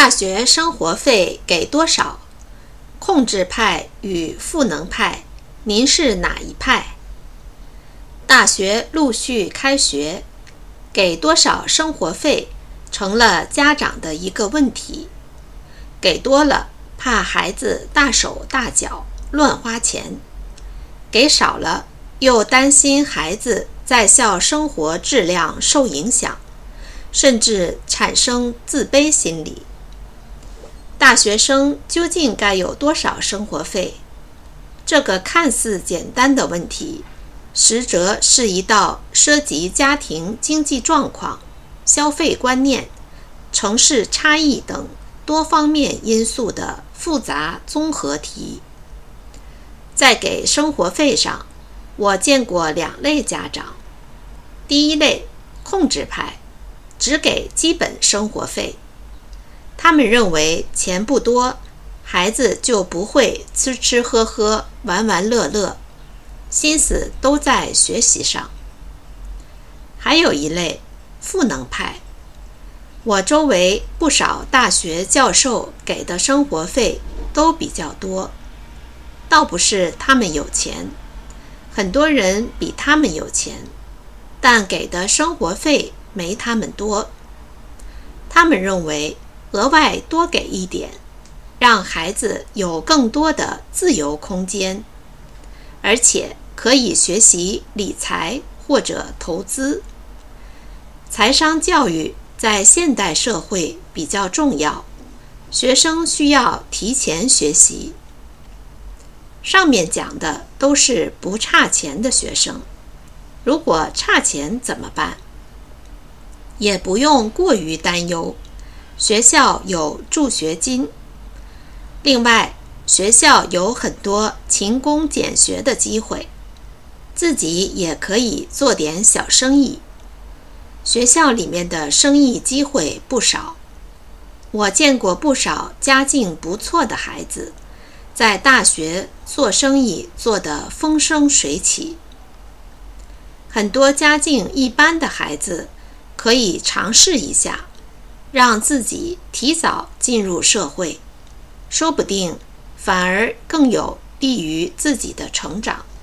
大学生活费给多少？控制派与赋能派，您是哪一派？大学陆续开学，给多少生活费成了家长的一个问题。给多了，怕孩子大手大脚乱花钱；给少了，又担心孩子在校生活质量受影响，甚至产生自卑心理。大学生究竟该有多少生活费？这个看似简单的问题，实则是一道涉及家庭经济状况、消费观念、城市差异等多方面因素的复杂综合题。在给生活费上，我见过两类家长。第一类，控制派，只给基本生活费。他们认为钱不多，孩子就不会吃吃喝喝、玩玩乐乐，心思都在学习上。还有一类，赋能派。我周围不少大学教授给的生活费都比较多，倒不是他们有钱，很多人比他们有钱，但给的生活费没他们多。他们认为额外多给一点，让孩子有更多的自由空间，而且可以学习理财或者投资。财商教育在现代社会比较重要，学生需要提前学习。上面讲的都是不差钱的学生，如果差钱怎么办？也不用过于担忧，学校有助学金。另外，学校有很多勤工俭学的机会，自己也可以做点小生意。学校里面的生意机会不少，我见过不少家境不错的孩子，在大学做生意做得风生水起。很多家境一般的孩子可以尝试一下，让自己提早进入社会，说不定反而更有利于自己的成长。